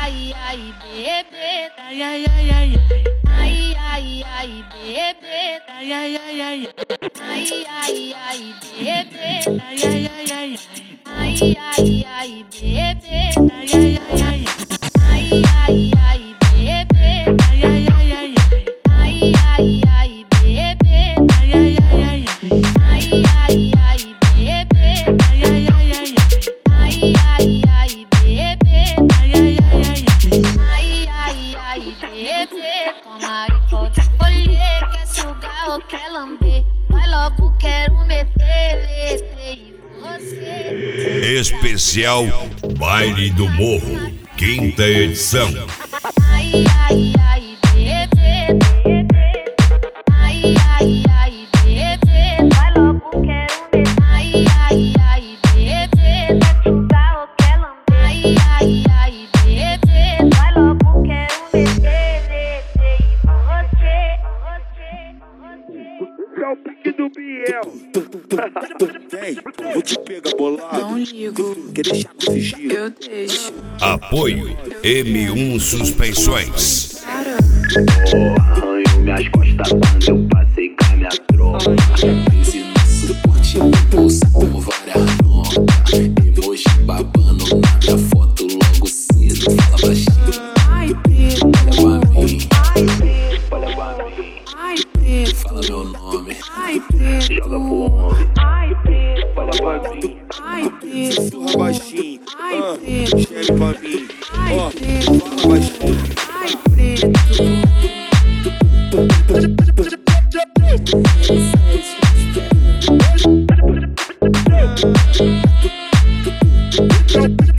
ai, ai, bebê, ai, ai, ai, ai, ai, ai, ai, bebê, ai, ai, ai, ai, ai, ai, ai, bebê, ai, ai, ai, ai, ai, ai, ai, bebê, ai, ai, ai, ai, ai, ai, ai, bebê, ai, ai, ai, ai, ai, ai, ai, bebê, ai, ai, ai, ai, ai, ai, ai, bebê, ai, ai, ai, ai, ai, ai, ai, bebê, ai, ai, ai, ai, ai, ai, ai, bebê, toma e pode escolher, quer sugar ou quer lamber, vai logo, quero meter em você. Especial Baile do Morro, 5ª edição. Ai, ai, ai, bebê, ai, ai, ai, bebê, vai logo, quero meter. Ai, ai, ai, bebê, quer sugar ou quer lamber, ai, ai, ai, bebê, vai logo, quero meter em você. É o pique do Biel. Vem, vou te pegar bolado. Não ligo, Quer deixar com sigilo? eu deixo. Apoio M1 Suspensões. Arranho minhas costas quando eu passei com a minha tropa. Esse nosso porte pulsa com várias notas. Emoji babando na minha foto logo cedo. Fala baixinho, Ai, preto, olha pra mim, ai, preto, Olha pra mim, ai, preto, fala meu nome. ai, preto, joga pro homem. ai, preto, Olha pra mim, ai, preto, Surra baixinho, ai, preto, chega pra mim. ai, Ó, preto, fala baixinho. ai, preto. Ó.